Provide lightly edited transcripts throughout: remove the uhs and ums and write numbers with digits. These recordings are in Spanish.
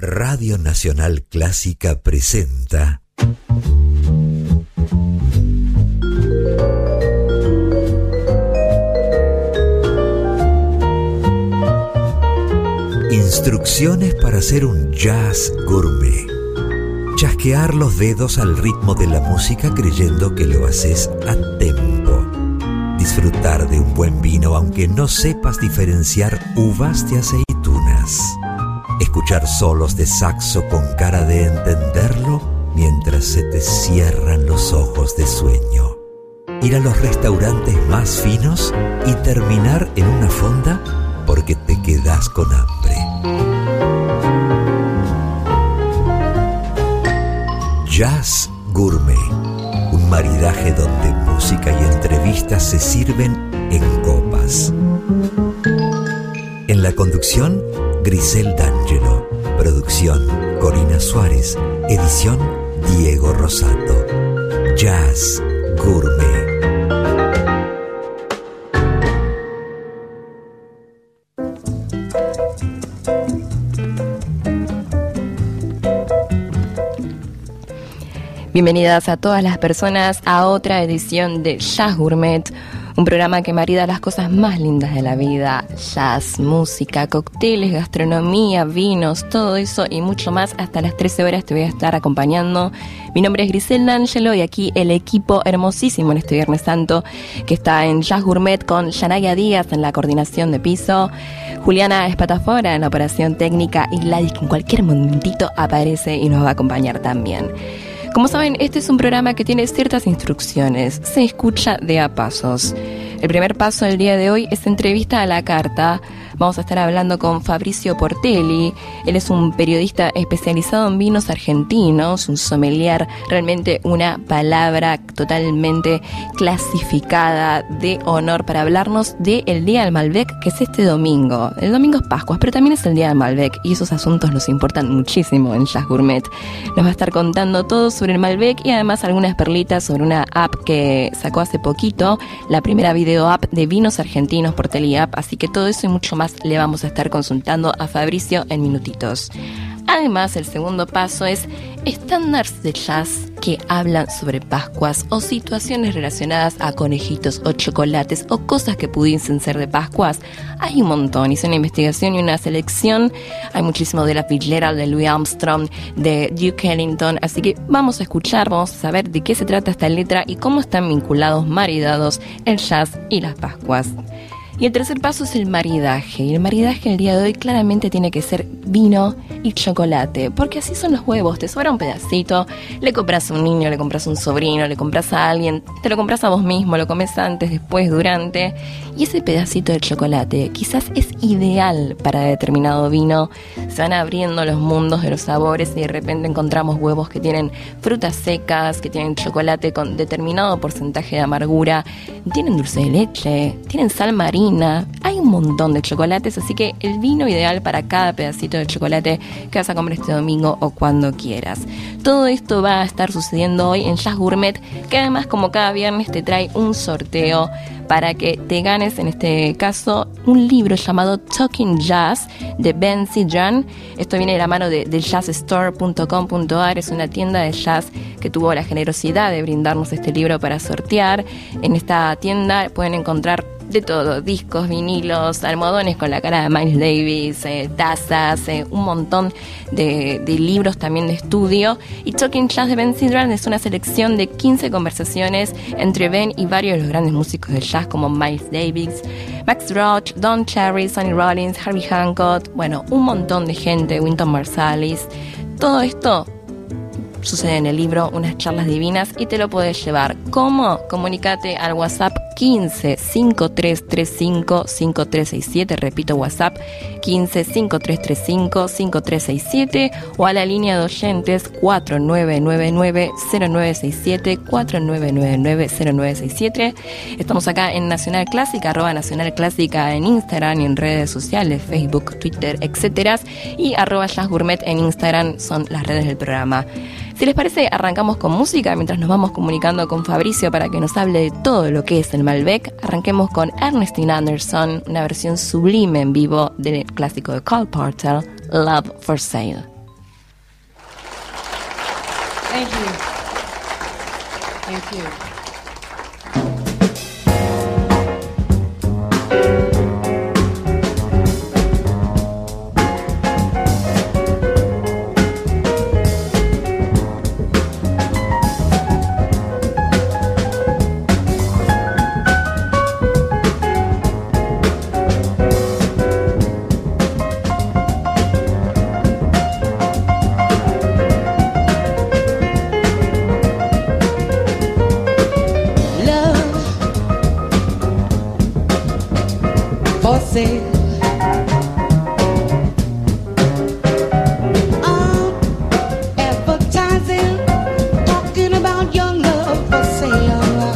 Radio Nacional Clásica presenta Instrucciones para hacer un jazz gourmet. Chasquear los dedos al ritmo de la música creyendo que lo haces a tempo. Disfrutar de un buen vino aunque no sepas diferenciar uvas de aceitunas. Escuchar solos de saxo con cara de entenderlo mientras se te cierran los ojos de sueño. Ir a los restaurantes más finos y terminar en una fonda porque te quedás con hambre. Jazz Gourmet, un maridaje donde música y entrevistas se sirven en copas. En la conducción, Grisel D'Angelo. Producción, Corina Suárez. Edición, Diego Rosato. Jazz Gourmet. Bienvenidas a todas las personas a otra edición de Jazz Gourmet, un programa que marida las cosas más lindas de la vida: jazz, música, cócteles, gastronomía, vinos, todo eso y mucho más. Hasta las 13 horas te voy a estar acompañando. Mi nombre es Grisel D'Angelo y aquí el equipo hermosísimo en este Viernes Santo que está en Jazz Gourmet con Yanaya Díaz en la coordinación de piso, Juliana Espatafora en la operación técnica y Gladys que en cualquier momentito aparece y nos va a acompañar también. Como saben, este es un programa que tiene ciertas instrucciones, se escucha de a pasos. El primer paso del día de hoy es entrevista a la carta. Vamos a estar hablando con Fabricio Portelli. Él es un periodista especializado en vinos argentinos, un sommelier, realmente una palabra totalmente clasificada de honor para hablarnos del Día del Malbec, que es este domingo. El domingo es Pascua, pero también es el Día del Malbec y esos asuntos nos importan muchísimo en Jazz Gourmet. Nos va a estar contando todo sobre el Malbec y además algunas perlitas sobre una app que sacó hace poquito, la primera video app de vinos argentinos, Portelli App, así que todo eso y mucho más le vamos a estar consultando a Fabricio en minutitos. Además, el segundo paso es estándares de jazz que hablan sobre Pascuas o situaciones relacionadas a conejitos o chocolates o cosas que pudiesen ser de Pascuas. Hay un montón, hice una investigación y una selección. Hay muchísimo de la Fitzgerald, de Louis Armstrong, de Duke Ellington, así que vamos a escuchar, vamos a saber de qué se trata esta letra y cómo están vinculados, maridados, el jazz y las Pascuas. Y el tercer paso es el maridaje. Y el maridaje el día de hoy claramente tiene que ser vino y chocolate, porque así son los huevos. Te sobra un pedacito, le compras a un niño, le compras a un sobrino, le compras a alguien, te lo compras a vos mismo, lo comes antes, después, durante. Y ese pedacito de chocolate quizás es ideal para determinado vino. Se van abriendo los mundos de los sabores y de repente encontramos huevos que tienen frutas secas, que tienen chocolate con determinado porcentaje de amargura, tienen dulce de leche, tienen sal marina. Hay un montón de chocolates, así que el vino ideal para cada pedacito de chocolate que vas a comer este domingo o cuando quieras. Todo esto va a estar sucediendo hoy en Jazz Gourmet, que además como cada viernes te trae un sorteo para que te ganes, en este caso, un libro llamado Talking Jazz de Ben Sidran. Esto viene de la mano de jazzstore.com.ar, es una tienda de jazz que tuvo la generosidad de brindarnos este libro para sortear. En esta tienda pueden encontrar de todo: discos, vinilos, almohadones con la cara de Miles Davis, tazas, un montón de libros también de estudio. Y Talking Jazz de Ben Sidran es una selección de 15 conversaciones entre Ben y varios de los grandes músicos del jazz como Miles Davis, Max Roach, Don Cherry, Sonny Rollins, Herbie Hancock, bueno, un montón de gente, Wynton Marsalis. Todo esto sucede en el libro, unas charlas divinas, y te lo podés llevar. ¿Cómo? Comunícate al WhatsApp 15 5335 5367, repito, WhatsApp 15 5335 5367, o a la línea de oyentes 4999 0967 4999 0967. Estamos acá en Nacional Clásica, @Nacional Clásica en Instagram y en redes sociales, Facebook, Twitter, etcétera, y @Jazz Gourmet en Instagram son las redes del programa. Si les parece, arrancamos con música mientras nos vamos comunicando con Fabricio para que nos hable de todo lo que es el Malbec. Arranquemos con Ernestine Anderson, una versión sublime en vivo del clásico de Cole Porter, Love for Sale. Thank you. Thank you. Advertising, talking about young love for sale.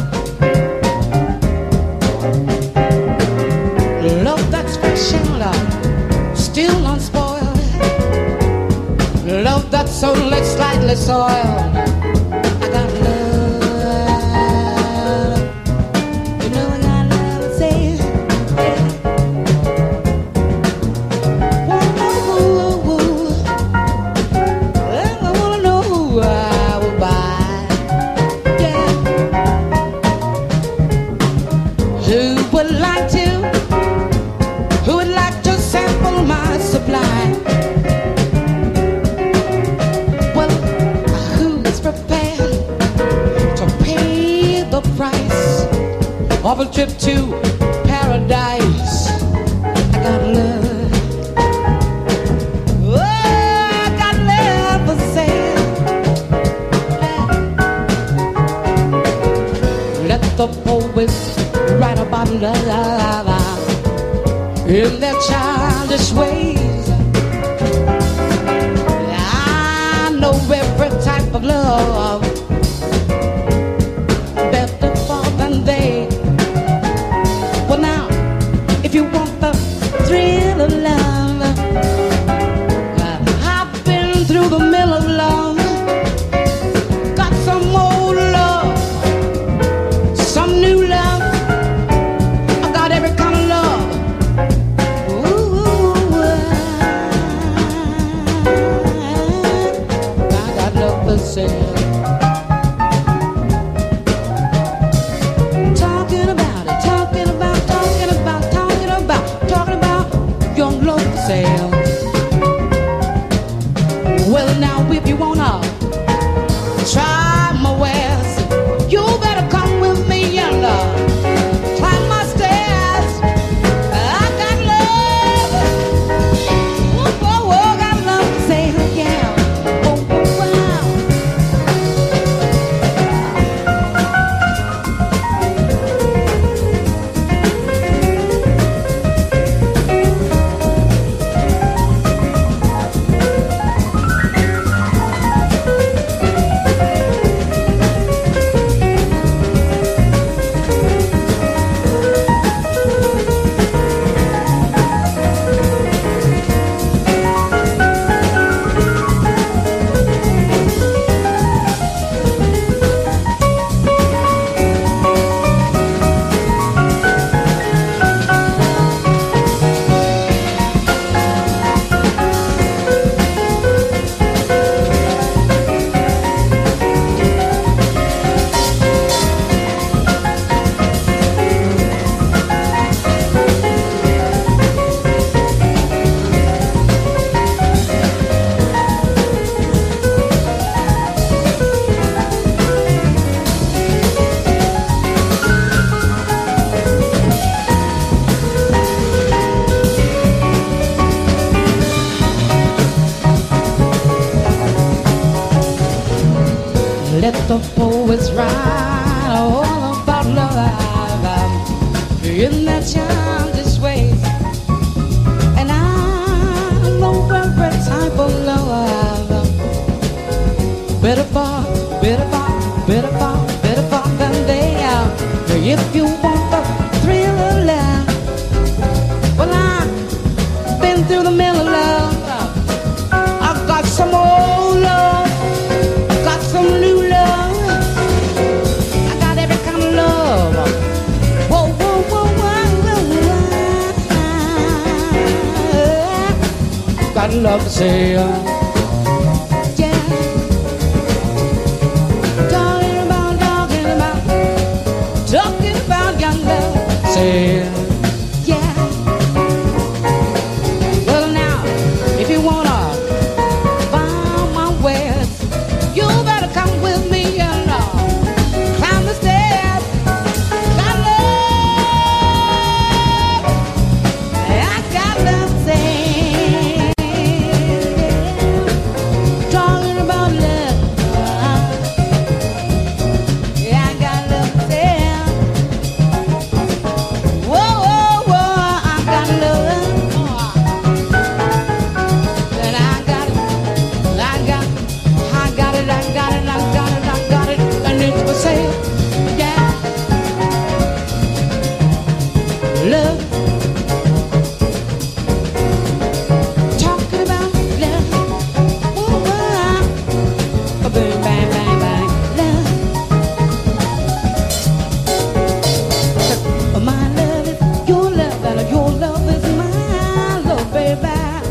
Love that's fresh and love, still unspoiled. Love that's only slightly soiled. I got love, you know I got love to say. Of a trip to paradise. I got love. Oh, I got love for sale. Let the poets write about love in their childish ways. I know every type of love better far than they. Well now, if you want the thrill of love, I've been through the mill of love. Got some old love, some new love. I got every kind of love. Ooh, I got love for sale. Well now if you wanna try my wares, you better come with me and climb my stairs. I got love. Oh, oh, oh, got love to say, yeah. Oh, oh, wow. Let the poets write all about love in their childish ways. And I know every type of love. Better far, better far, better far, better far than they are. If you want the thrill of love, well I've been through the mill of love. I've got some old love, got some new love. Got love to say, yeah. sail. Yeah. Well now, if you wanna find my wares, you better come with me and climb the stairs. Got love, I got love saying, talking about love. Yeah, I got love saying, whoa, whoa, whoa, I got love. And I got it, I got it, I got it, I got it, I got it, I got it, and it's for sale. Yeah, love. Talking about love. Whoa, whoa, bang, bang, bang, bang, love. My love is your love, and your love is my love, baby.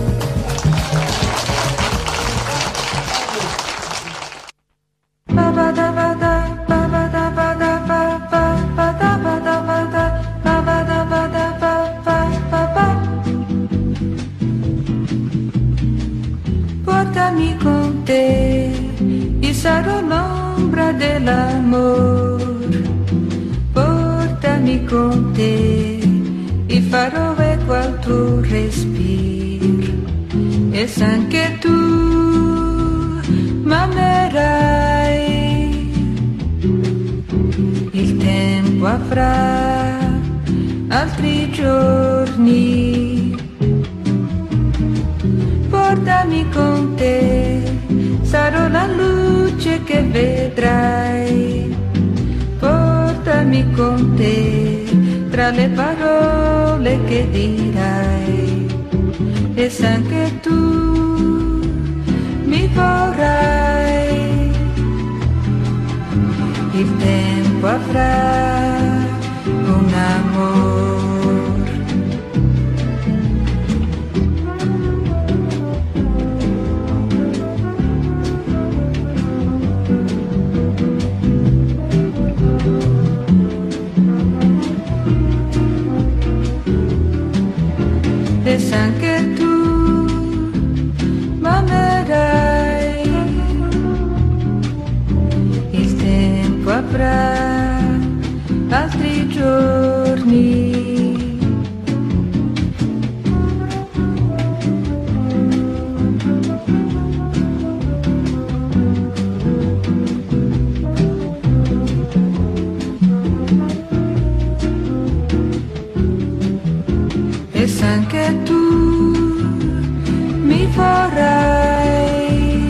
Portami con te e sarò l'ombra dell'amor. Portami con te e farò eco al tuo respiro. E anche tu m'amerai. Il tempo avrà altri giorni. Portami con te, sarò la luce che vedrai. Portami con te, tra le parole che dirai. E anche tu mi vorrai. Il tempo avrà un amor. E anche tu m'amerai. Il tempo avrà altri giorni. E anche tu mi vorrai.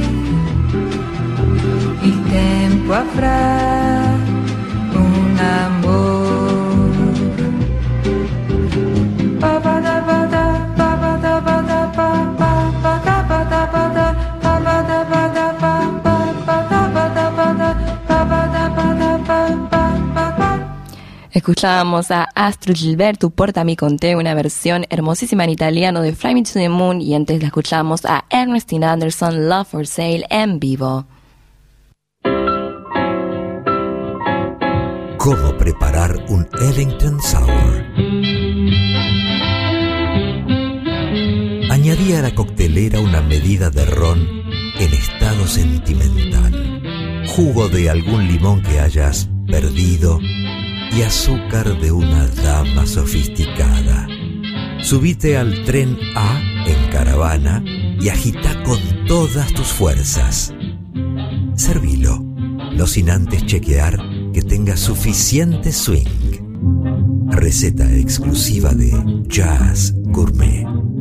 Il tempo avrà un amor. Escuchábamos a Astrid Gilberto, Portami con te, una versión hermosísima en italiano de Fly Me to the Moon, y antes la escuchamos a Ernestine Anderson, Love for Sale, en vivo. ¿Cómo preparar un Ellington Sour? Añadí a la coctelera una medida de ron en estado sentimental, jugo de algún limón que hayas perdido y azúcar de una dama sofisticada. Subite al tren A en caravana y agita con todas tus fuerzas. Servilo, no sin antes chequear que tenga suficiente swing. Receta exclusiva de Jazz Gourmet.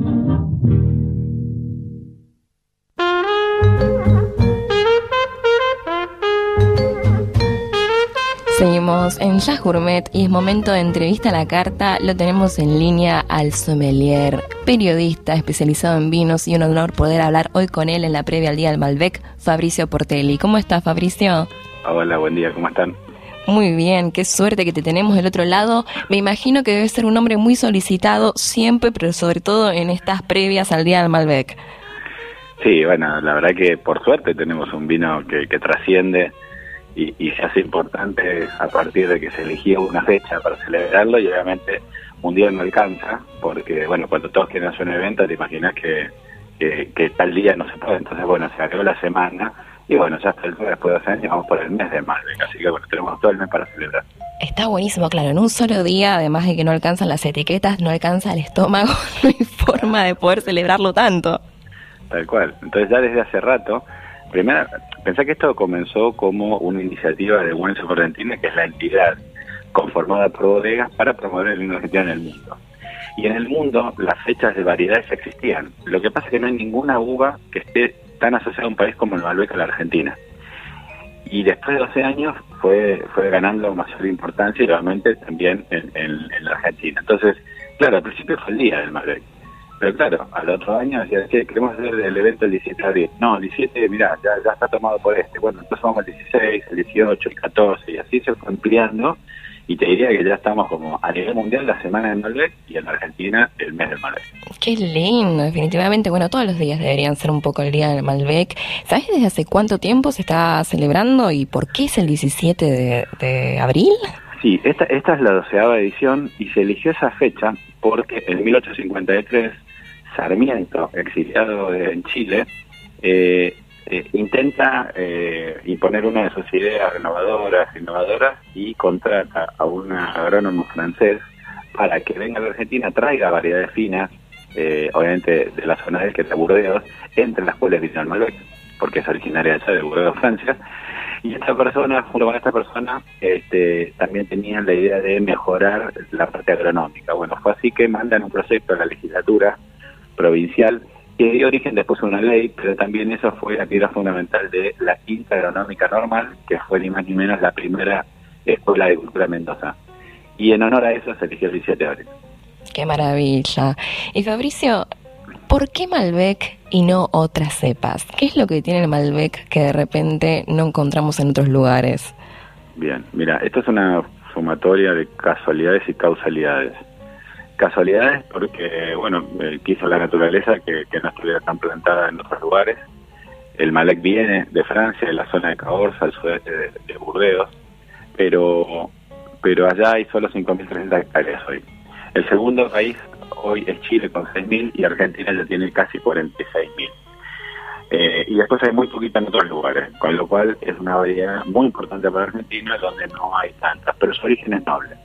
Seguimos en Jazz Gourmet y es momento de entrevista a la carta. Lo tenemos en línea al sommelier, periodista especializado en vinos, y un honor poder hablar hoy con él en la previa al Día del Malbec, Fabricio Portelli. ¿Cómo estás, Fabricio? Hola, buen día, ¿cómo están? Muy bien, qué suerte que te tenemos del otro lado. Me imagino que debes ser un hombre muy solicitado siempre, pero sobre todo en estas previas al Día del Malbec. Sí, bueno, la verdad que por suerte tenemos un vino que trasciende y se hace importante a partir de que se elegía una fecha para celebrarlo, y obviamente un día no alcanza, porque bueno, cuando todos quieren hacer un evento, te imaginas que tal día no se puede. Entonces bueno, se acabó la semana, y bueno, ya hasta el día después de 2 años vamos por el mes de Malbec, así que bueno, tenemos todo el mes para celebrar. Está buenísimo, claro, en un solo día, además de que no alcanzan las etiquetas, no alcanza el estómago, no hay forma de poder celebrarlo tanto. Tal cual. Entonces ya desde hace rato, primero, pensé que esto comenzó como una iniciativa de Wines of Argentina, que es la entidad conformada por bodegas para promover el vino argentino en el mundo. Y en el mundo las fechas de variedades existían. Lo que pasa es que no hay ninguna uva que esté tan asociada a un país como el Malbec a la Argentina. Y después de 12 años fue ganando mayor importancia, y realmente también en la Argentina. Entonces, claro, al principio fue el día del Malbec. Pero claro, al otro año decía, che, queremos hacer el evento el 17 de abril. No, el 17, mirá, ya está tomado por este. Bueno, entonces vamos al 16, el 18, el 14, y así se fue ampliando. Y te diría que ya estamos como a nivel mundial la semana del Malbec, y en la Argentina el mes del Malbec. Qué lindo, definitivamente. Bueno, todos los días deberían ser un poco el día del Malbec. ¿Sabes desde hace cuánto tiempo se está celebrando y por qué es el 17 de abril? Sí, esta es la 12ª edición, y se eligió esa fecha porque en 1853 Sarmiento, exiliado en Chile, intenta imponer una de sus ideas innovadoras, y contrata a un agrónomo francés para que venga a la Argentina, traiga variedades finas, obviamente de la zona de Burdeos, entre las cuales vino el Malbec, porque es originaria de Burdeos, Francia. Y esta persona, junto con esta persona, también tenían la idea de mejorar la parte agronómica. Bueno, fue así que mandan un proyecto a la legislatura provincial que dio origen después a una ley, pero también eso fue la piedra fundamental de la Quinta Agronómica Normal, que fue ni más ni menos la primera escuela de agricultura en Mendoza. Y en honor a eso se eligió el 17 de abril. ¡Qué maravilla! Y Fabricio, ¿por qué Malbec y no otras cepas? ¿Qué es lo que tiene el Malbec que de repente no encontramos en otros lugares? Bien, mira, esto es una sumatoria de casualidades y causalidades. Casualidades porque, bueno, quiso la naturaleza que no estuviera tan plantada en otros lugares. El Malbec viene de Francia, de la zona de Cahors, al sudeste de Burdeos, pero allá hay solo 5.300 hectáreas hoy. El segundo país hoy es Chile con 6.000, y Argentina ya tiene casi 46.000. Y después hay muy poquita en otros lugares, con lo cual es una variedad muy importante para Argentina, donde no hay tantas, pero su origen es noble.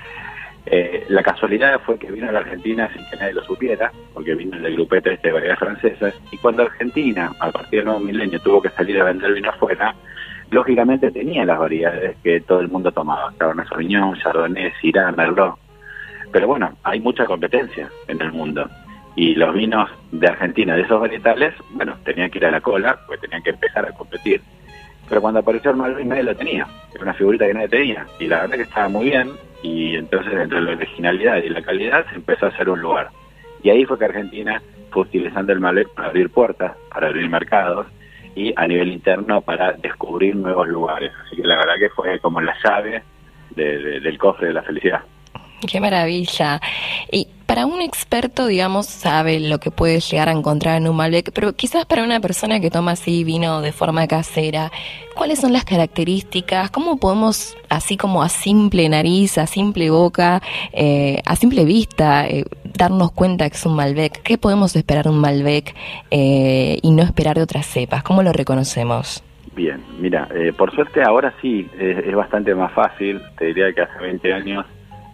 La casualidad fue que vino a la Argentina sin que nadie lo supiera, porque vino del grupete de variedades francesas, y cuando Argentina, a partir del nuevo milenio, tuvo que salir a vender vino afuera, lógicamente tenía las variedades que todo el mundo tomaba: Cabernet Sauvignon, Chardonnay, Syrah, Merlot. Pero bueno, hay mucha competencia en el mundo, y los vinos de Argentina, de esos varietales, bueno, tenían que ir a la cola, pues tenían que empezar a competir. Pero cuando apareció el Malbec nadie lo tenía, era una figurita que nadie tenía, y la verdad que estaba muy bien, y entonces entre la originalidad y la calidad se empezó a hacer un lugar. Y ahí fue que Argentina fue utilizando el Malbec para abrir puertas, para abrir mercados, y a nivel interno para descubrir nuevos lugares. Así que la verdad que fue como la llave del cofre de la felicidad. ¡Qué maravilla! Y para un experto, digamos, sabe lo que puede llegar a encontrar en un Malbec, pero quizás para una persona que toma así vino de forma casera, ¿cuáles son las características? ¿Cómo podemos, así como a simple nariz, a simple boca, a simple vista, darnos cuenta que es un Malbec? ¿Qué podemos esperar de un Malbec y no esperar de otras cepas? ¿Cómo lo reconocemos? Bien, mira, por suerte ahora sí es bastante más fácil. Te diría que hace 20 años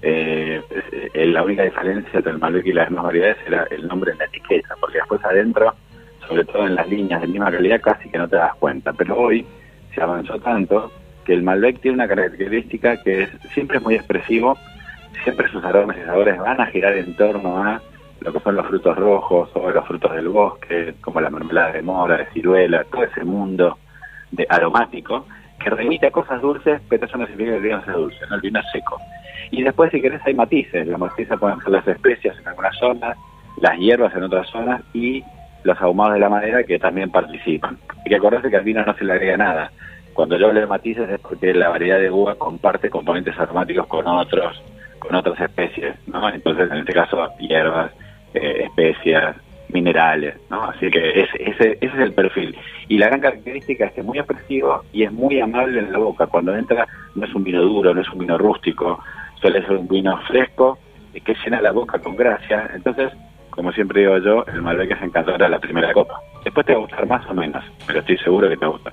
la única diferencia entre el Malbec y las demás variedades era el nombre en la etiqueta, porque después adentro, sobre todo en las líneas de misma calidad, casi que no te das cuenta. Pero hoy se avanzó tanto que el Malbec tiene una característica que es siempre es muy expresivo, siempre sus aromas y sabores van a girar en torno a lo que son los frutos rojos o los frutos del bosque, como la mermelada de mora, de ciruela, todo ese mundo de aromático que remite a cosas dulces, pero eso no significa que el vino sea dulce, ¿no? El vino es seco. Y después, si querés, hay matices. Los matices pueden ser las especias en algunas zonas, las hierbas en otras zonas, y los ahumados de la madera que también participan. Hay que acordarse que al vino no se le agrega nada. Cuando yo hablo de matices es porque la variedad de uva comparte componentes aromáticos con otras especies, ¿no? Entonces, en este caso, hierbas, especias, minerales, ¿no? Así que ese es el perfil. Y la gran característica es que es muy expresivo y es muy amable en la boca. Cuando entra no es un vino duro, no es un vino rústico, suele ser un vino fresco que llena la boca con gracia. Entonces, como siempre digo yo, el Malbec es encantador a la primera copa. Después te va a gustar más o menos, pero estoy seguro que te gusta.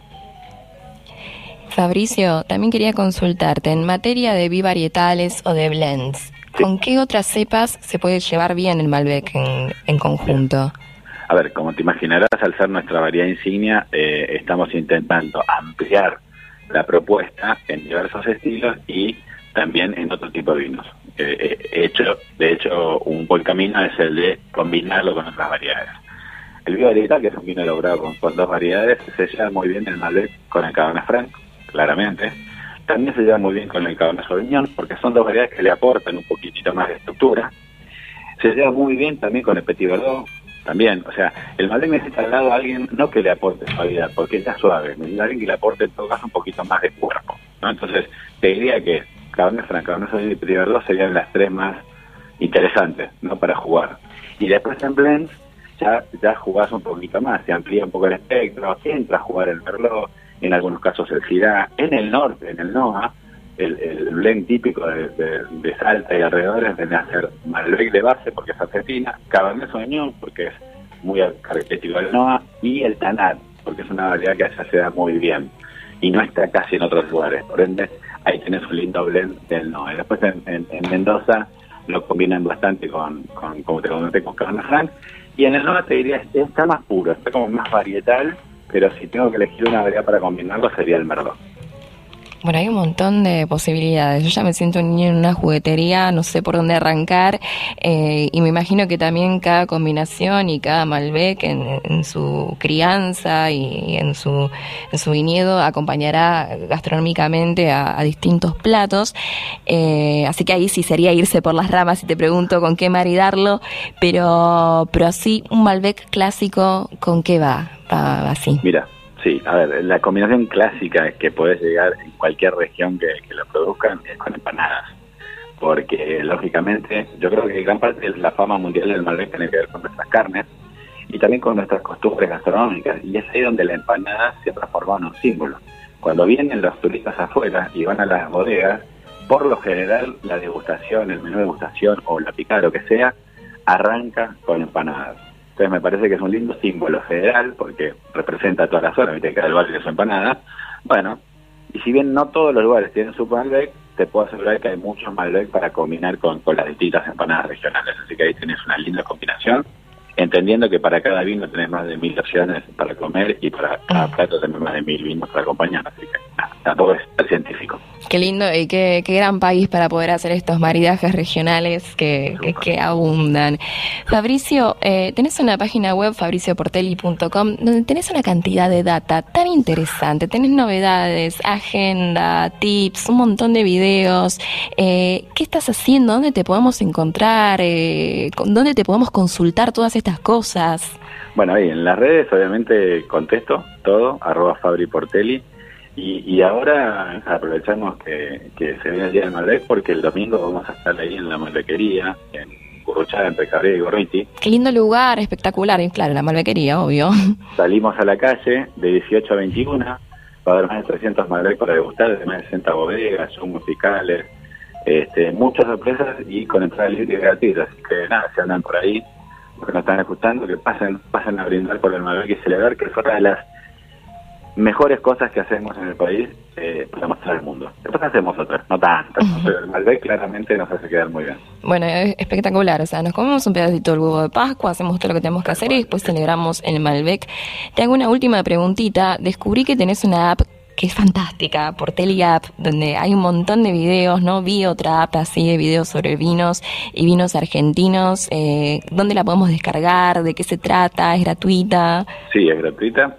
Fabricio, también quería consultarte, en materia de bivarietales o de blends, ¿con qué otras cepas se puede llevar bien el Malbec en conjunto? A ver, como te imaginarás, al ser nuestra variedad insignia, estamos intentando ampliar la propuesta en diversos estilos y también en otro tipo de vinos. De hecho, un buen camino es el de combinarlo con otras variedades. El bivarietal, que es un vino elaborado con dos variedades, se lleva muy bien el Malbec con el Cabernet Franc, claramente. También se lleva muy bien con el Cabernet Sauvignon, porque son dos variedades que le aportan un poquitito más de estructura. Se lleva muy bien también con el Petit Verdot, también. O sea, el Malbec necesita al lado a alguien no que le aporte suavidad, porque ya es suave, necesita a alguien que le aporte en todo caso un poquito más de cuerpo, ¿no? Entonces, te diría que Cabernet Franc, Cabernet Sauvignon y Petit Verdot serían las tres más interesantes, ¿no?, para jugar. Y después en blends ya jugás un poquito más, se amplía un poco el espectro, entra a jugar el Merlot, en algunos casos el Syrah. En el norte, en el NOA, el blend típico de Salta y alrededores viene a ser Malbec de base, porque es Argentina, Cabernet Sauvignon, porque es muy característico del NOA, y el Tanat, porque es una variedad que allá se da muy bien, y no está casi en otros lugares, por ende, ahí tenés un lindo blend del NOA. Y después en Mendoza lo combinan bastante con como te comenté, con Cabernet Franc, y en el NOA te diría, está más puro, está como más varietal, pero si tengo que elegir una variedad para combinarlo sería el Merlot. Bueno, hay un montón de posibilidades. Yo ya me siento un niño en una juguetería, no sé por dónde arrancar, y me imagino que también cada combinación y cada Malbec en su crianza y en su viñedo acompañará gastronómicamente a distintos platos. Así que ahí sí sería irse por las ramas si te pregunto con qué maridarlo, pero así un Malbec clásico, ¿con qué va? Así. Mira. Sí, a ver, la combinación clásica que podés llegar en cualquier región que lo produzcan es con empanadas, porque lógicamente yo creo que gran parte de la fama mundial del Malbec tiene que ver con nuestras carnes y también con nuestras costumbres gastronómicas, y es ahí donde la empanada se ha transformado en un símbolo. Cuando vienen los turistas afuera y van a las bodegas, por lo general la degustación, el menú de degustación o la picada, lo que sea, arranca con empanadas. Entonces me parece que es un lindo símbolo federal, porque representa toda la zona, viste que cada lugar tiene su empanada. Bueno, y si bien no todos los lugares tienen su Malbec, te puedo asegurar que hay muchos Malbec para combinar con las distintas empanadas regionales. Así que ahí tenés una linda combinación, entendiendo que para cada vino tenés más de 1000 opciones para comer y para cada plato tenés más de 1000 vinos para acompañar. Así que tampoco es tan científico. Qué lindo y qué gran país para poder hacer estos maridajes regionales que abundan. Fabricio, tenés una página web, fabricioportelli.com, donde tenés una cantidad de data tan interesante. Tenés novedades, agenda, tips, un montón de videos. ¿Qué estás haciendo? ¿Dónde te podemos encontrar? ¿Dónde te podemos consultar todas estas cosas? Bueno, ahí en las redes obviamente contesto todo, @fabriportelli. Y ahora aprovechamos que se viene el día del Malbec, porque el domingo vamos a estar ahí en la Malbequería, en Gurruchaga, entre Cabrera y Gorriti. Qué lindo lugar, espectacular, y claro, la Malbequería, obvio. Salimos a la calle de 18 a 21, va a haber más de 300 Malbec para degustar, de más de 60 bodegas, shows musicales, muchas sorpresas y con entrada libre y gratuita. Así que nada, si andan por ahí, los que nos están escuchando, que pasen a brindar por el Malbec y celebrar que es una de las mejores cosas que hacemos en el país para mostrar al mundo. Después hacemos otras, no tantas, pero el Malbec claramente nos hace quedar muy bien. Bueno, es espectacular, o sea, nos comemos un pedacito del huevo de Pascua, hacemos todo lo que tenemos que hacer y después celebramos el Malbec. Te hago una última preguntita. Descubrí que tenés una app que es fantástica, Portelli App, donde hay un montón de videos, ¿no? Vi otra app así de videos sobre vinos y vinos argentinos. ¿Dónde la podemos descargar? ¿De qué se trata? ¿Es gratuita? Sí, es gratuita.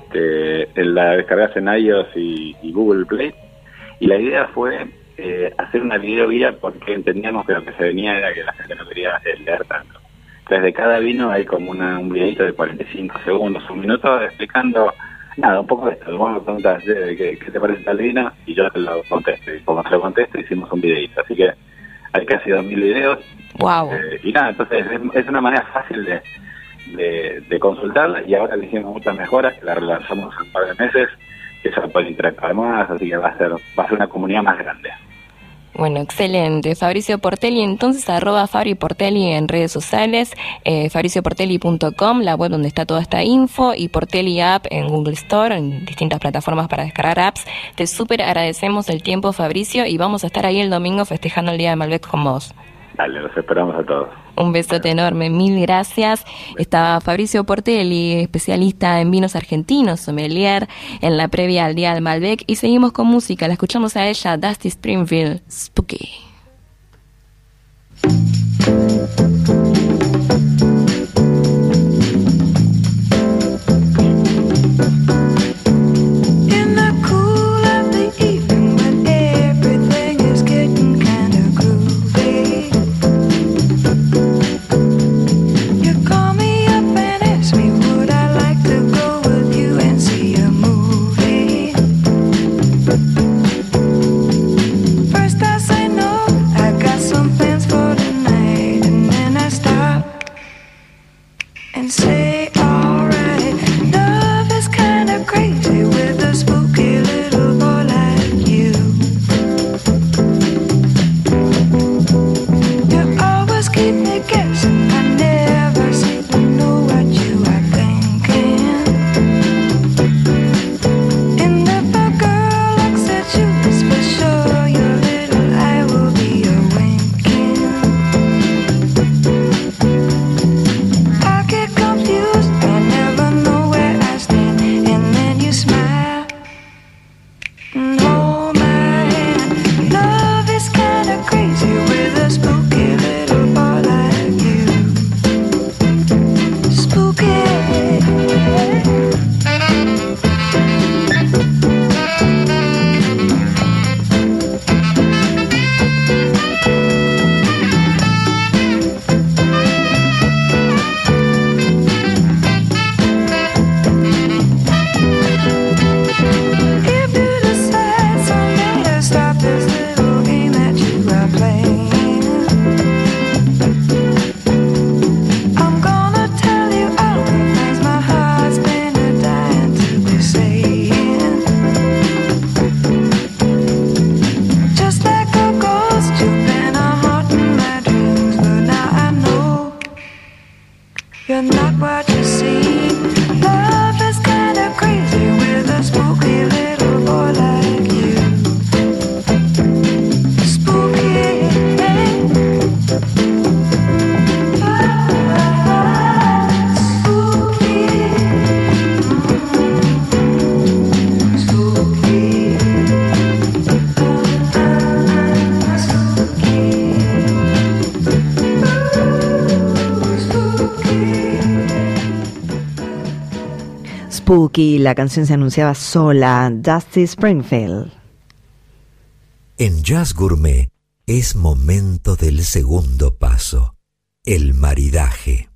La descargas en iOS y Google Play, y la idea fue hacer una video guía, porque entendíamos que lo que se venía era que la gente no quería leer tanto. Entonces de cada vino hay como un videito de 45 segundos, un minuto, explicando nada, un poco de esto. Vos me preguntas ¿qué te parece tal vino? Y yo te lo contesto, y como te lo contesto hicimos un videito, así que hay casi 2000 videos. Wow. Y nada, entonces es una manera fácil de consultarla, y ahora le hicimos muchas mejoras, que la relanzamos hace un par de meses, que se puede interactuar más, así que va a ser una comunidad más grande. Bueno, excelente. Fabricio Portelli, entonces @Fabri Portelli en redes sociales, fabricioportelli.com, la web donde está toda esta info, y Portelli App en Google Store, en distintas plataformas para descargar apps. Te súper agradecemos el tiempo, Fabricio, y vamos a estar ahí el domingo festejando el Día de Malbec con vos. Dale, los esperamos a todos. Un besote enorme, mil gracias. Estaba Fabricio Portelli, especialista en vinos argentinos, sommelier, en la previa al Día del Malbec, y seguimos con música. La escuchamos a ella, Dusty Springfield, Spooky. Spooky, la canción se anunciaba sola, Dusty Springfield. En Jazz Gourmet es momento del segundo paso, el maridaje.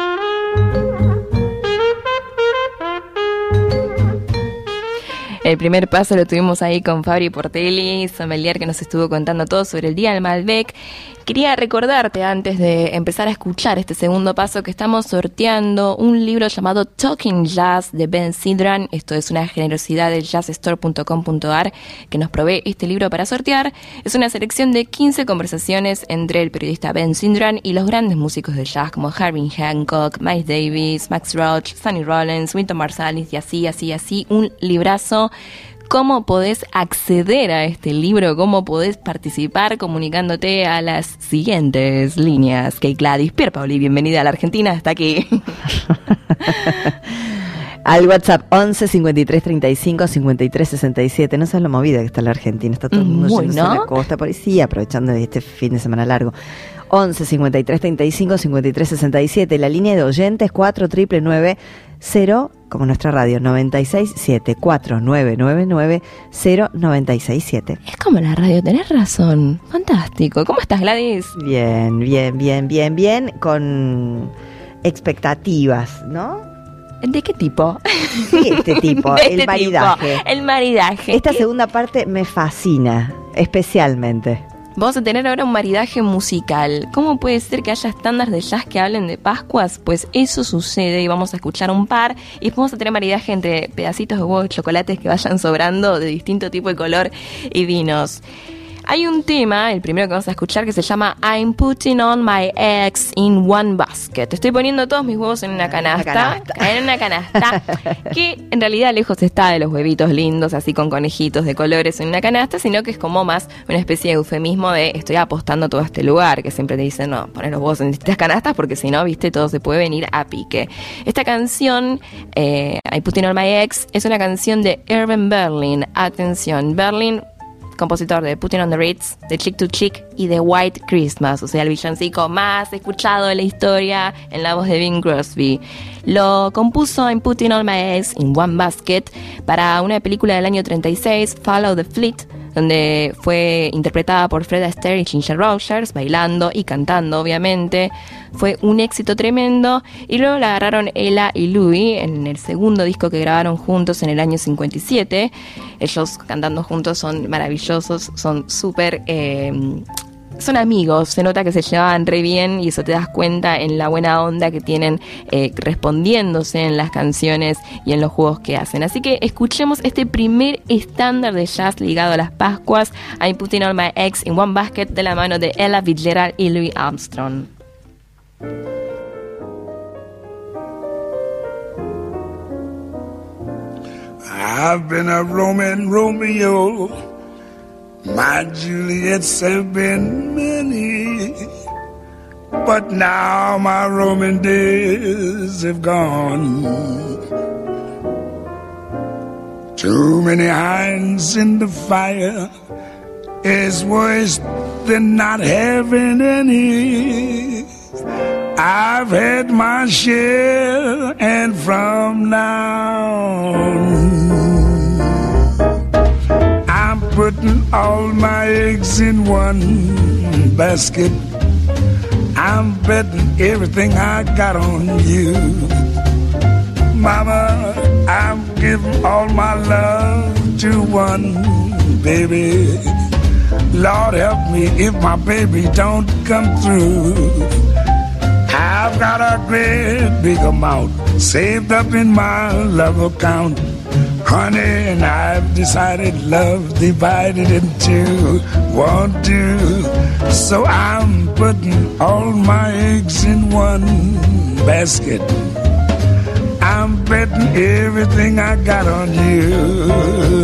El primer paso lo tuvimos ahí con Fabri Portelli, sommelier, que nos estuvo contando todo sobre el Día del Malbec. Quería recordarte, antes de empezar a escuchar este segundo paso, que estamos sorteando un libro llamado Talking Jazz de Ben Sidran. Esto es una generosidad de jazzstore.com.ar que nos provee este libro para sortear. Es una selección de 15 conversaciones entre el periodista Ben Sidran y los grandes músicos de jazz como Herbie Hancock, Miles Davis, Max Roach, Sonny Rollins, Wynton Marsalis, y así. Un librazo. ¿Cómo podés acceder a este libro? ¿Cómo podés participar? Comunicándote a las siguientes líneas. Kate Gladys, Pierpaoli, bienvenida a la Argentina, hasta aquí. Al WhatsApp 11 53 35 53 67. No sabes lo movida que está la Argentina. Está todo el mundo yéndose a la costa por ahí, sí, aprovechando este fin de semana largo. 11 53 35 53 67. La línea de oyentes 4999 0, como nuestra radio, 967 4999 0967. Es como la radio, tenés razón. Fantástico. ¿Cómo estás, Gladys? Bien. Con expectativas, ¿no? ¿De qué tipo? Sí, este tipo, el maridaje. El maridaje. Esta segunda parte me fascina, especialmente. Vamos a tener ahora un maridaje musical. ¿Cómo puede ser que haya estándares de jazz que hablen de Pascuas? Pues eso sucede y vamos a escuchar un par y vamos a tener maridaje entre pedacitos de huevos y chocolates que vayan sobrando de distinto tipo de color y vinos. Hay un tema, el primero que vamos a escuchar, que se llama I'm putting on my eggs in one basket. Estoy poniendo todos mis huevos en una canasta. En una canasta. Que en realidad lejos está de los huevitos lindos, así con conejitos de colores en una canasta, sino que es como más una especie de eufemismo de estoy apostando todo este lugar, que siempre te dicen, no, poner los huevos en distintas canastas porque si no, viste, todo se puede venir a pique. Esta canción, I'm putting on my eggs, es una canción de Irving Berlin. Atención, Berlin, compositor de Putting on the Ritz, de Chick to Chick y de White Christmas, o sea, el villancico más escuchado de la historia en la voz de Bing Crosby. Lo compuso en Putting All My Eggs in One Basket para una película del año 36, Follow the Fleet, donde fue interpretada por Fred Astaire y Ginger Rogers, bailando y cantando, obviamente. Fue un éxito tremendo y luego la agarraron Ella y Louis en el segundo disco que grabaron juntos en el año 57. Ellos cantando juntos son maravillosos, son súper... son amigos, se nota que se llevaban re bien y eso te das cuenta en la buena onda que tienen respondiéndose en las canciones y en los juegos que hacen. Así que escuchemos este primer estándar de jazz ligado a las Pascuas, I'm Putting All My Eggs in One Basket, de la mano de Ella Fitzgerald y Louis Armstrong. I've been a Roman Romeo, my Juliets have been many, but now my Roman days have gone. Too many irons in the fire is worse than not having any. I've had my share, and from now on, I'm putting all my eggs in one basket. I'm betting everything I got on you. Mama, I'm giving all my love to one baby. Lord help me if my baby don't come through. I've got a great big amount saved up in my love account. Honey, and I've decided love divided in two won't do. So I'm putting all my eggs in one basket. I'm betting everything I got on you.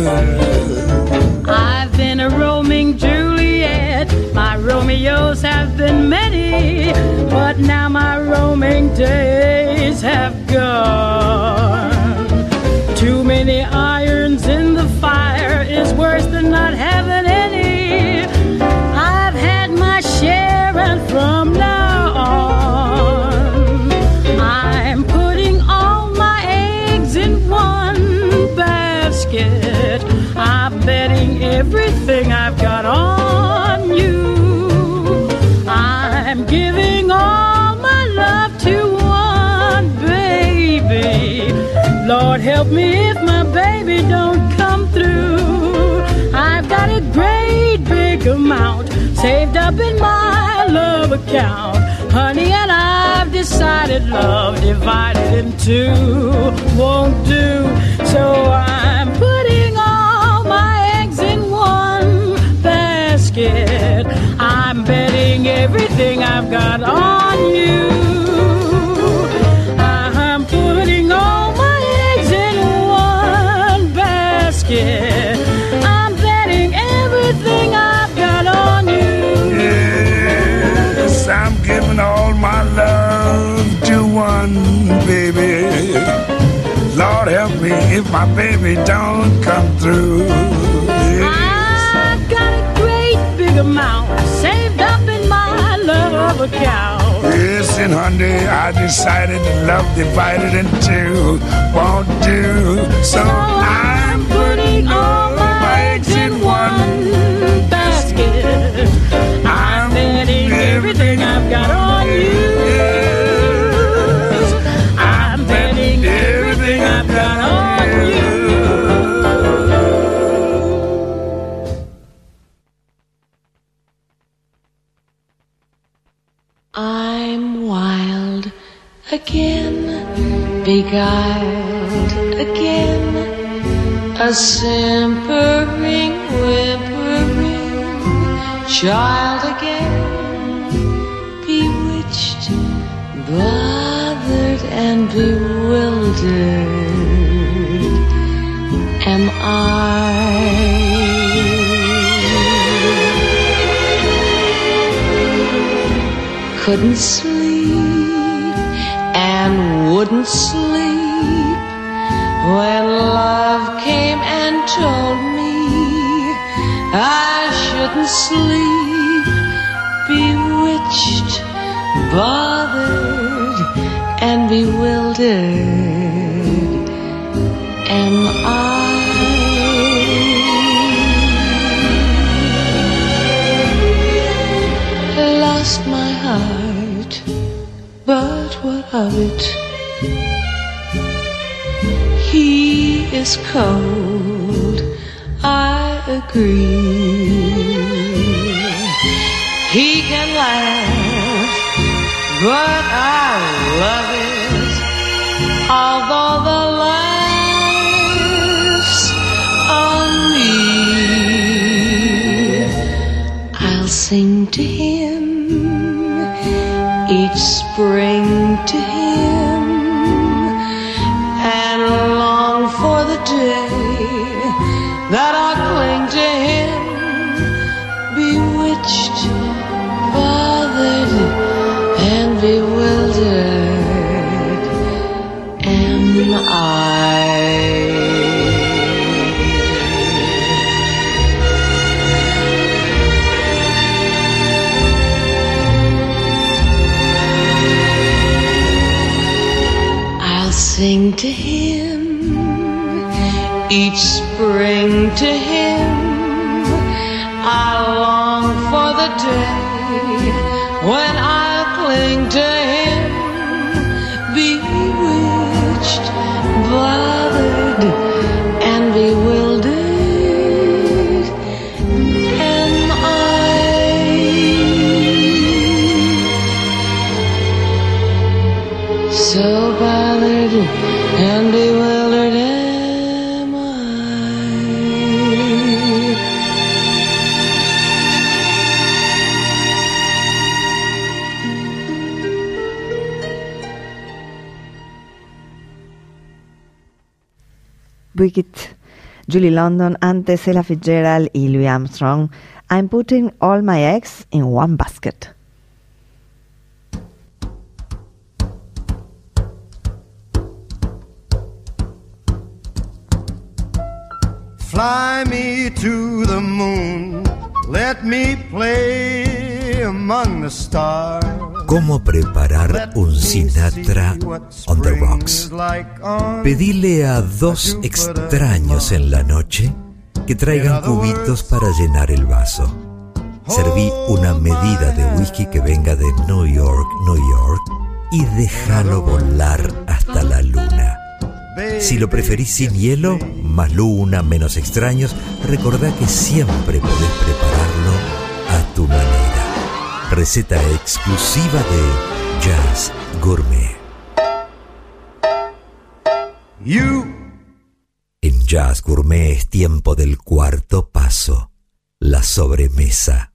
I've been a roaming Juliet, my Romeos have been many, but now my roaming days have gone. Too many irons in the fire is worse than not having any. I've had my share, and from now on, I'm putting all my eggs in one basket. I'm betting everything I've got on you. I'm giving all my love to one baby. Lord help me if my baby don't come through. I've got a great big amount saved up in my love account. Honey, and I've decided love divided in two won't do. So I'm putting all my eggs in one basket. I'm betting everything I've got on you. I'm putting all my eggs in one basket. I'm betting everything I've got on you. Yes, I'm giving all my love to one baby. Lord help me if my baby don't come through. Yes. I've got a great big amount saved up in my love account. Yes, and honey, I decided love divided in two won't do. So I'm putting all my eggs in one basket. I'm betting everything I've got on you. Yes, I'm betting everything I've got on you. again, beguiled again, a simpering, whimpering child again, bewitched, bothered and bewildered am I. Couldn't sleep and wouldn't sleep when love came and told me I shouldn't sleep, bewitched, bothered and bewildered am I. Lost my heart, but what of it? He is cold, I agree. He can laugh, but I love it, although the laugh's on me. I'll sing to him each spring, to him, and long for the day that I'll cling to him, bewitched, bothered and bewildered am I. Sing to him each spring, to him I long for the day when I'll cling to him, bewitched, bothered and bewildered am I. So bothered and bewildered am I. Brigitte, Julie London, antes Ella Fitzgerald y Louis Armstrong. I'm putting all my eggs in one basket. Fly me to the moon, let me play among the stars. ¿Cómo preparar un Sinatra on the rocks? Pedile a dos extraños en la noche que traigan cubitos para llenar el vaso. Serví una medida de whisky que venga de New York, New York, y déjalo volar hasta la luna. Si lo preferís sin hielo, más luna, menos extraños, recordá que siempre podés prepararlo a tu manera. Receta exclusiva de Jazz Gourmet. En Jazz Gourmet es tiempo del cuarto paso, la sobremesa.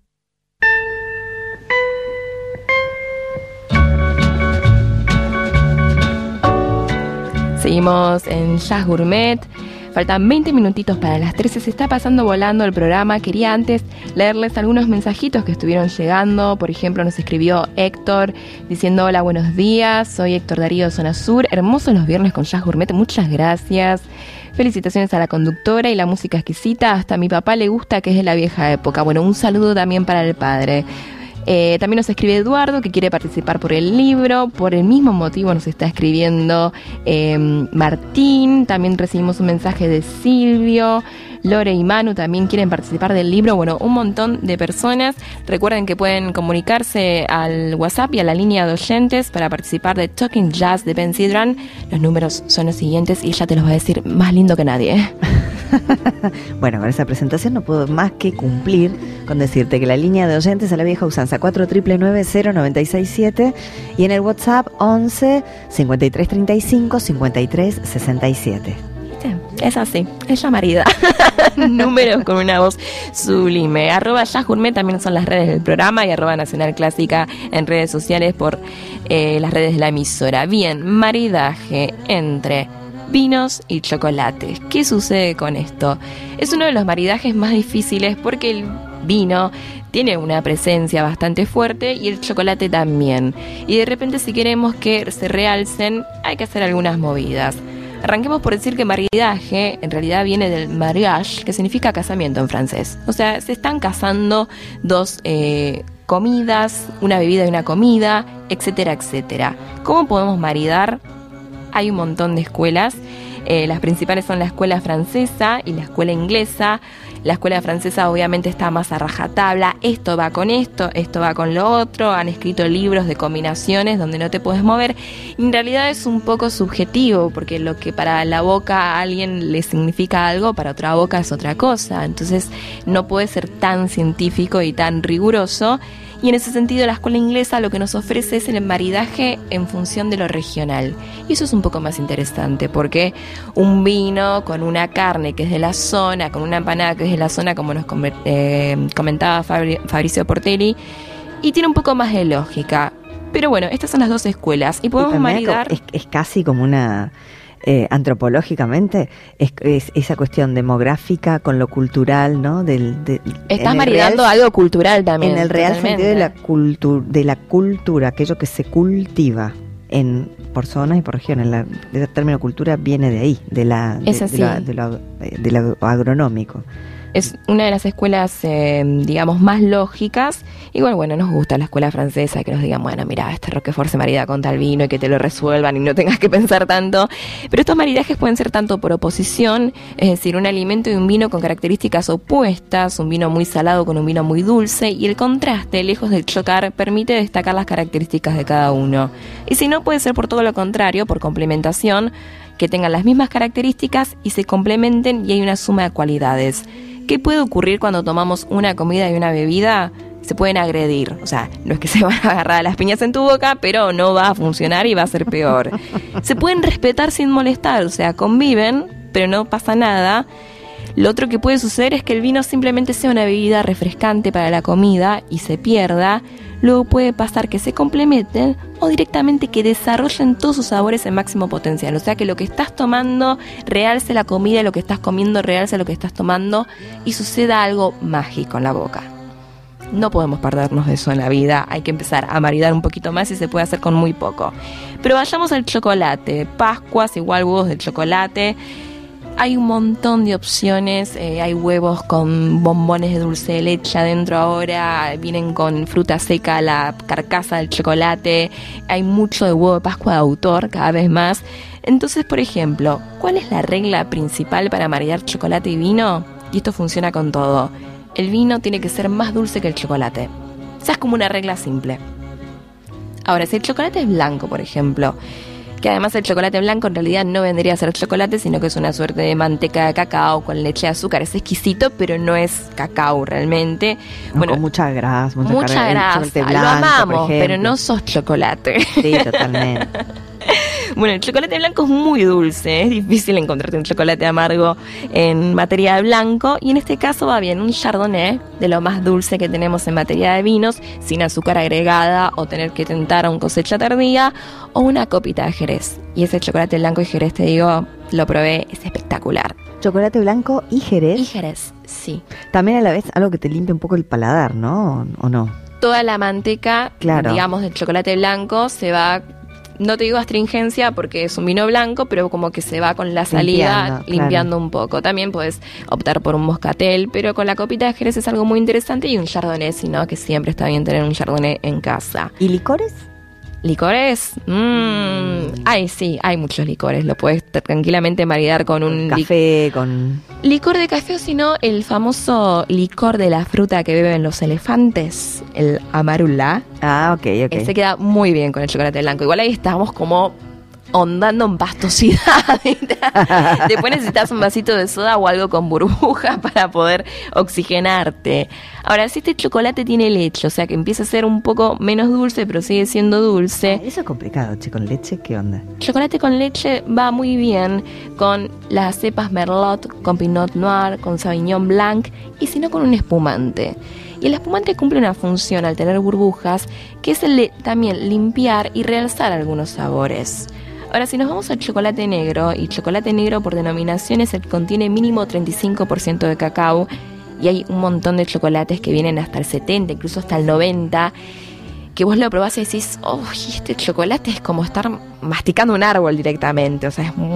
Seguimos en Jazz Gourmet. Faltan 20 minutitos para las 13. Se está pasando volando el programa. Quería antes leerles algunos mensajitos que estuvieron llegando. Por ejemplo, nos escribió Héctor diciendo: hola, buenos días, soy Héctor Darío, Zona Sur. Hermosos los viernes con Jazz Gourmet. Muchas gracias. Felicitaciones a la conductora y la música exquisita. Hasta a mi papá le gusta, que es de la vieja época. Bueno, un saludo también para el padre. También nos escribe Eduardo, que quiere participar por el libro. Por el mismo motivo nos está escribiendo Martín. También recibimos un mensaje de Silvio. Lore y Manu también quieren participar del libro. Bueno, un montón de personas. Recuerden que pueden comunicarse al WhatsApp y a la línea de oyentes para participar de Talking Jazz de Ben Sidran. Los números son los siguientes y ella te los va a decir más lindo que nadie, ¿eh? Bueno, con esa presentación no puedo más que cumplir con decirte que la línea de oyentes a la vieja usanza 499-0967 y en el WhatsApp 11 53 35 53 67. Es así, ella marida. Números con una voz sublime. @Jazz Gourmet también son las redes del programa y @Nacional Clásica en redes sociales por las redes de la emisora. Bien, maridaje entre vinos y chocolates. ¿Qué sucede con esto? Es uno de los maridajes más difíciles porque el vino tiene una presencia bastante fuerte y el chocolate también. Y de repente, si queremos que se realcen, hay que hacer algunas movidas. Arranquemos por decir que maridaje en realidad viene del mariage, que significa casamiento en francés. O sea, se están casando dos comidas, una bebida y una comida, etcétera, etcétera. ¿Cómo podemos maridar? Hay un montón de escuelas. Las principales son la escuela francesa y la escuela inglesa. La escuela francesa obviamente está más a rajatabla. Esto va con esto va con lo otro. Han escrito libros de combinaciones donde no te puedes mover. Y en realidad es un poco subjetivo, porque lo que para la boca a alguien le significa algo, para otra boca es otra cosa. Entonces no puede ser tan científico y tan riguroso. Y en ese sentido la escuela inglesa lo que nos ofrece es el maridaje en función de lo regional. Y eso es un poco más interesante, porque un vino con una carne que es de la zona, con una empanada que es de la zona, como nos comentaba Fabricio Portelli, y tiene un poco más de lógica. Pero bueno, estas son las dos escuelas y podemos maridar. Es casi como una... antropológicamente es esa cuestión demográfica con lo cultural, ¿no? Estás maridando real, algo cultural también. En el real sentido de la cultura, aquello que se cultiva por zonas y por regiones. El término cultura viene de ahí, de lo agronómico. Es una de las escuelas, digamos, más lógicas. Igual, bueno, nos gusta la escuela francesa, que nos digan, bueno, mira, este Roquefort se marida con tal vino y que te lo resuelvan y no tengas que pensar tanto. Pero estos maridajes pueden ser tanto por oposición, es decir, un alimento y un vino con características opuestas, un vino muy salado con un vino muy dulce, y el contraste, lejos de chocar, permite destacar las características de cada uno. Y si no, puede ser por todo lo contrario, por complementación, que tengan las mismas características y se complementen y hay una suma de cualidades. ¿Qué puede ocurrir cuando tomamos una comida y una bebida? Se pueden agredir. O sea, no es que se van a agarrar las piñas en tu boca, pero no va a funcionar y va a ser peor. Se pueden respetar sin molestar, o sea, conviven, pero no pasa nada. Lo otro que puede suceder es que el vino simplemente sea una bebida refrescante para la comida y se pierda. Luego puede pasar que se complementen o directamente que desarrollen todos sus sabores en máximo potencial. O sea, que lo que estás tomando realce la comida y lo que estás comiendo realce lo que estás tomando y suceda algo mágico en la boca. No podemos perdernos de eso en la vida. Hay que empezar a maridar un poquito más y se puede hacer con muy poco. Pero vayamos al chocolate. Pascuas, igual huevos de chocolate. Hay un montón de opciones, hay huevos con bombones de dulce de leche adentro ahora, vienen con fruta seca, la carcasa del chocolate, hay mucho de huevo de Pascua de autor cada vez más. Entonces, por ejemplo, ¿cuál es la regla principal para maridar chocolate y vino? Y esto funciona con todo. El vino tiene que ser más dulce que el chocolate. O sea, es como una regla simple. Ahora, si el chocolate es blanco, por ejemplo, que además el chocolate blanco en realidad no vendría a ser chocolate, sino que es una suerte de manteca de cacao con leche de azúcar. Es exquisito, pero no es cacao realmente. No, bueno, con mucha grasa, mucha grasa. Blanco, lo amamos, pero no sos chocolate. Sí, totalmente. Bueno, el chocolate blanco es muy dulce, es difícil encontrarte un chocolate amargo en materia de blanco, y en este caso va bien un chardonnay, de lo más dulce que tenemos en materia de vinos, sin azúcar agregada o tener que tentar a un cosecha tardía, o una copita de Jerez. Y ese chocolate blanco y Jerez, te digo, lo probé, es espectacular. Chocolate blanco y Jerez. Y Jerez, sí. También a la vez algo que te limpia un poco el paladar, ¿no? ¿O no? Toda la manteca, claro, digamos, del chocolate blanco se va... No te digo astringencia porque es un vino blanco, pero como que se va con la salida limpiando un poco. También puedes optar por un moscatel, pero con la copita de Jerez es algo muy interesante, y un chardonnay, sino que siempre está bien tener un chardonnay en casa. ¿Y licores? ¿Licores? Ay, sí, hay muchos licores. Lo puedes tranquilamente maridar con un café, con... licor de café, o si no, el famoso licor de la fruta que beben los elefantes, el amarula. Ah, ok. Ese queda muy bien con el chocolate blanco. Igual ahí estamos como ondando en pastosidad. Después necesitas un vasito de soda o algo con burbujas para poder oxigenarte. Ahora, si este chocolate tiene leche, o sea que empieza a ser un poco menos dulce, pero sigue siendo dulce. Eso es complicado, che, con leche, ¿qué onda? Chocolate con leche va muy bien con las cepas Merlot, con Pinot Noir, con Sauvignon Blanc y si no con un espumante. Y el espumante cumple una función al tener burbujas, que es el de también limpiar y realzar algunos sabores. Ahora, si nos vamos al chocolate negro, y chocolate negro por denominación es el que contiene mínimo 35% de cacao, y hay un montón de chocolates que vienen hasta el 70, incluso hasta el 90%, que vos lo probás y decís, este chocolate es como estar masticando un árbol directamente, o sea, es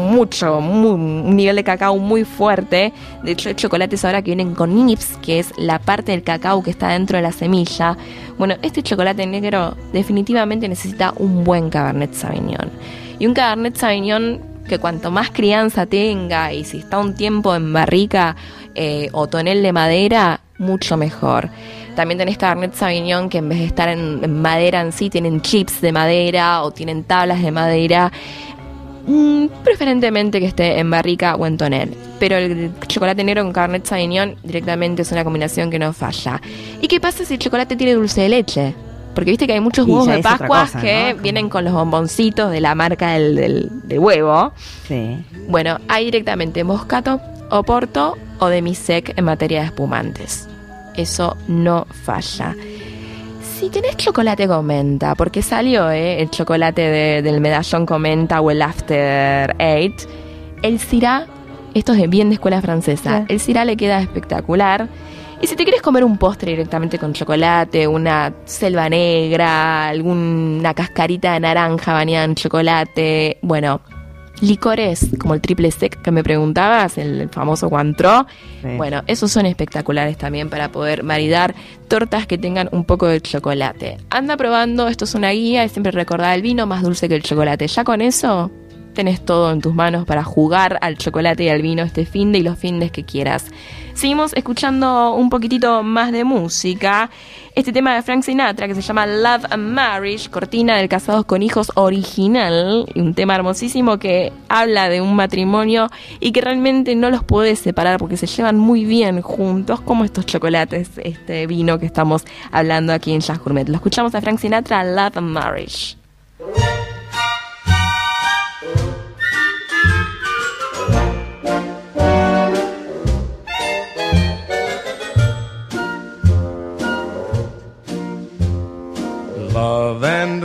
un nivel de cacao muy fuerte. De hecho, hay chocolates ahora que vienen con nibs, que es la parte del cacao que está dentro de la semilla. Bueno, este chocolate negro definitivamente necesita un buen Cabernet Sauvignon. Y un Cabernet Sauvignon que cuanto más crianza tenga y si está un tiempo en barrica o tonel de madera, mucho mejor. También tenés Cabernet Sauvignon que en vez de estar en madera en sí, tienen chips de madera o tienen tablas de madera. Preferentemente que esté en barrica o en tonel. Pero el chocolate negro con Cabernet Sauvignon directamente es una combinación que no falla. ¿Y qué pasa si el chocolate tiene dulce de leche? Porque viste que hay muchos huevos de Pascua que vienen con los bomboncitos de la marca del huevo. Sí. Bueno, hay directamente Moscato, Oporto o Demi-Sec en materia de espumantes. Eso no falla. Si tenés chocolate con menta, porque salió el chocolate del medallón con menta o el After Eight, el Syrah, esto es bien de escuela francesa, el Syrah le queda espectacular. Y si te quieres comer un postre directamente con chocolate, una selva negra, alguna cascarita de naranja bañada en chocolate, bueno, licores como el triple sec que me preguntabas, el famoso Cointreau, bueno, esos son espectaculares también para poder maridar tortas que tengan un poco de chocolate. Anda probando, esto es una guía, y siempre recordá el vino más dulce que el chocolate. Ya con eso tenés todo en tus manos para jugar al chocolate y al vino este finde y los findes que quieras. Seguimos escuchando un poquitito más de música. Este tema de Frank Sinatra que se llama Love and Marriage, cortina del Casados con Hijos original, un tema hermosísimo que habla de un matrimonio y que realmente no los podés separar porque se llevan muy bien juntos, como estos chocolates, este vino que estamos hablando aquí en Jazz Gourmet. Lo escuchamos a Frank Sinatra, Love and Marriage. Love and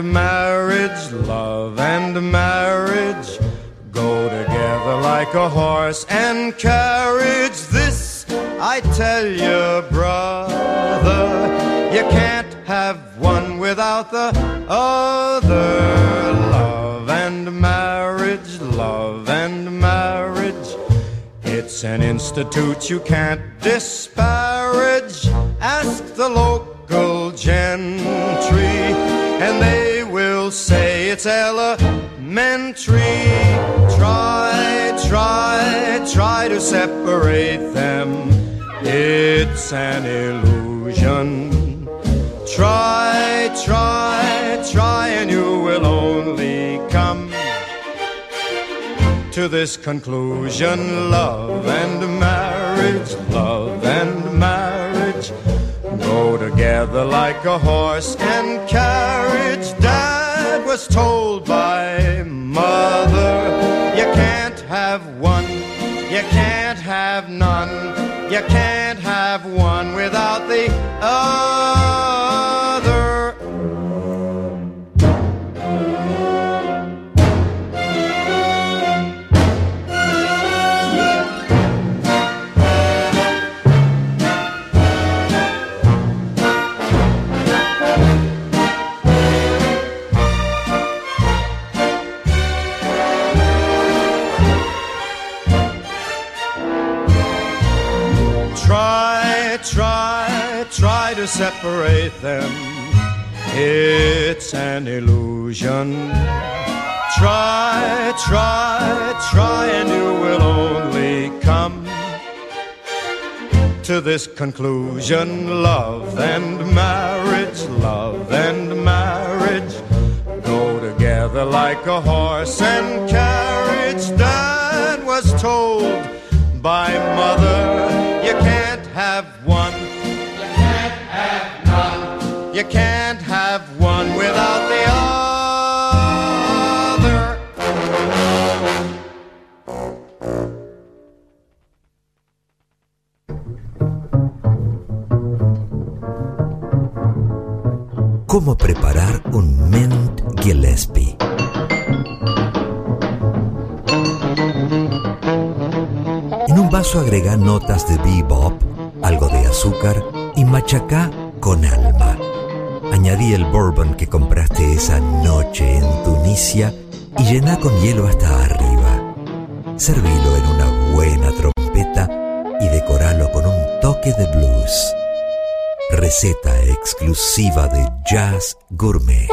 marriage go together like a horse and carriage. This I tell you, brother, you can't have one without the other. Love and marriage, it's an institute you can't disparage. Ask the local gentry and they will say it's elementary. Try to separate them, it's an illusion. Try and you will only come to this conclusion. Love and marriage go together like a horse and carriage. Dad was told by mother, you can't have one, you can't have none, you can't have one without the other. Try to separate them, It's an illusion. Try, try, try, and you will only come to this conclusion. Love and marriage go together like a horse and carriage. Dad was told by mother, you can't have one, you can't have none, you can't have one without the other. ¿Cómo preparar un Mint Gillespie? En un vaso agrega notas de bebop, algo de azúcar y machacá con alma. Añadí el bourbon que compraste esa noche en Tunisia y llená con hielo hasta arriba. Servilo en una buena trompeta y decoralo con un toque de blues. Receta exclusiva de Jazz Gourmet.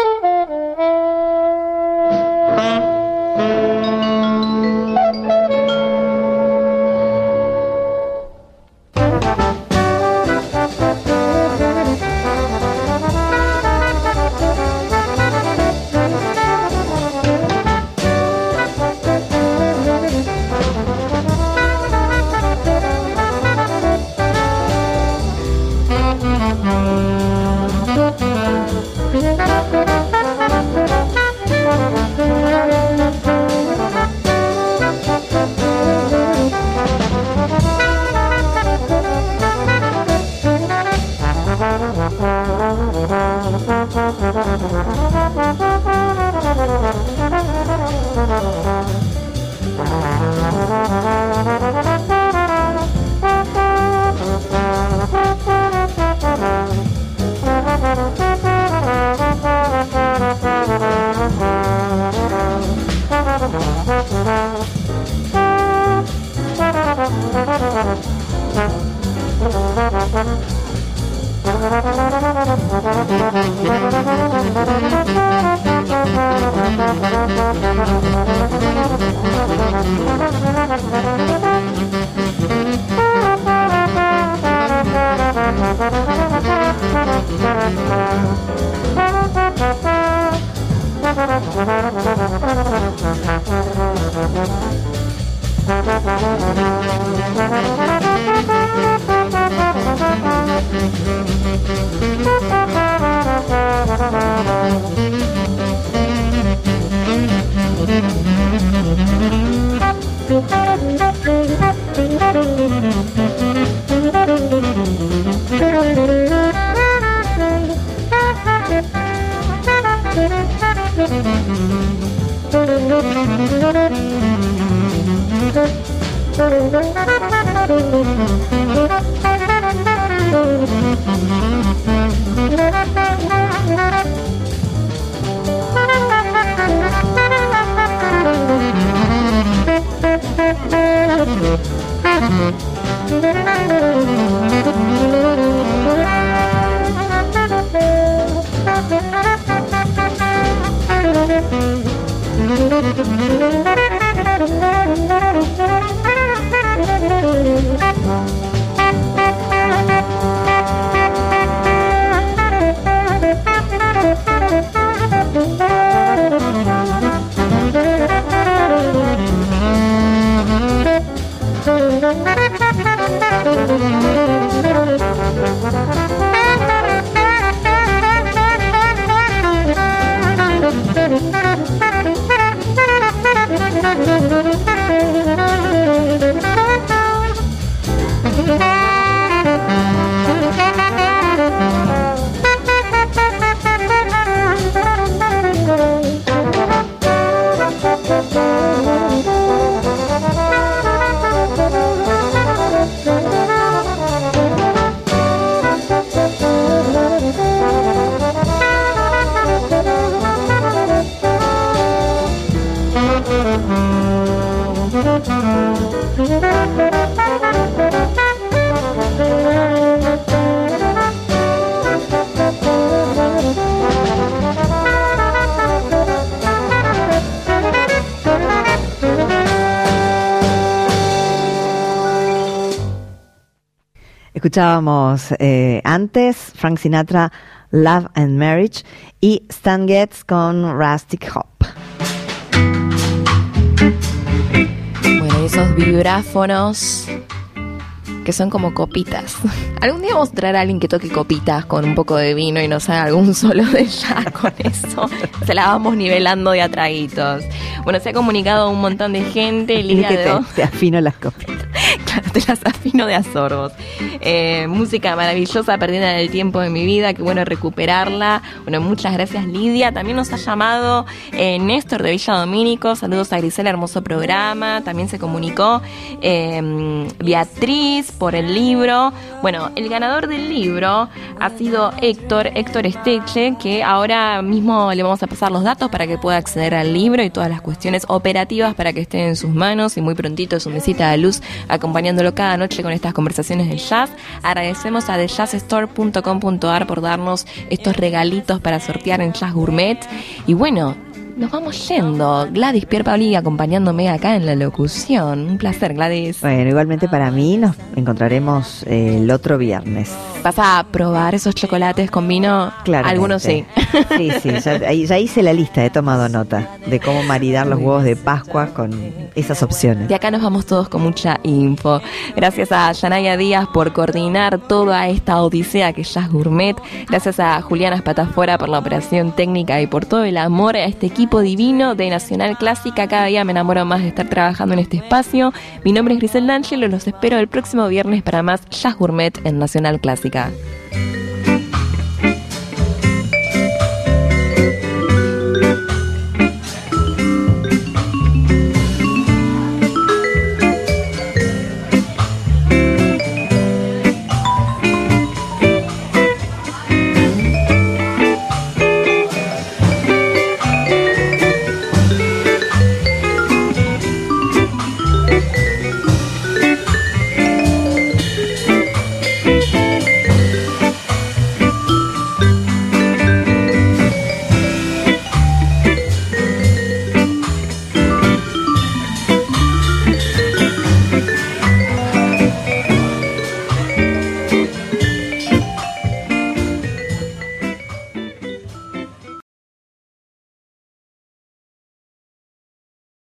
Escuchábamos antes Frank Sinatra, Love and Marriage, y Stan Getz con Rustic Hop. Bueno, esos vibráfonos que son como copitas. Algún día vamos a traer a alguien que toque copitas con un poco de vino y nos haga algún solo de jazz con eso. Se la vamos nivelando de a traguitos. Bueno, se ha comunicado un montón de gente. Lidia te afino las copitas. Claro, te las afino de a sorbos. Música maravillosa, perdida en el tiempo de mi vida. Qué bueno recuperarla. Bueno, muchas gracias, Lidia. También nos ha llamado Néstor de Villa Domínico. Saludos a Grisela, hermoso programa. También se comunicó Beatriz por el libro. Bueno, el ganador del libro ha sido Héctor Esteche, que ahora mismo le vamos a pasar los datos para que pueda acceder al libro y todas las cuestiones operativas para que estén en sus manos, y muy prontito su mesita de luz acompañándolo cada noche con estas conversaciones del jazz. Agradecemos a thejazzstore.com.ar por darnos estos regalitos para sortear en Jazz Gourmet. Y bueno, nos vamos yendo. Gladys Pierpaoli acompañándome acá en la locución. Un placer, Gladys. Bueno, igualmente para mí nos encontraremos el otro viernes. ¿Vas a probar esos chocolates con vino? Claro. Algunos sí. Sí, ya hice la lista, he tomado nota de cómo maridar los huevos de Pascua con esas opciones. De acá nos vamos todos con mucha info. Gracias a Yanaya Díaz por coordinar toda esta odisea que es Jazz Gourmet. Gracias a Juliana Espatafora por la operación técnica y por todo el amor a este equipo divino de Nacional Clásica. Cada día me enamoro más de estar trabajando en este espacio. Mi nombre es Grisel D'Angelo, los espero el próximo viernes para más Jazz Gourmet en Nacional Clásica.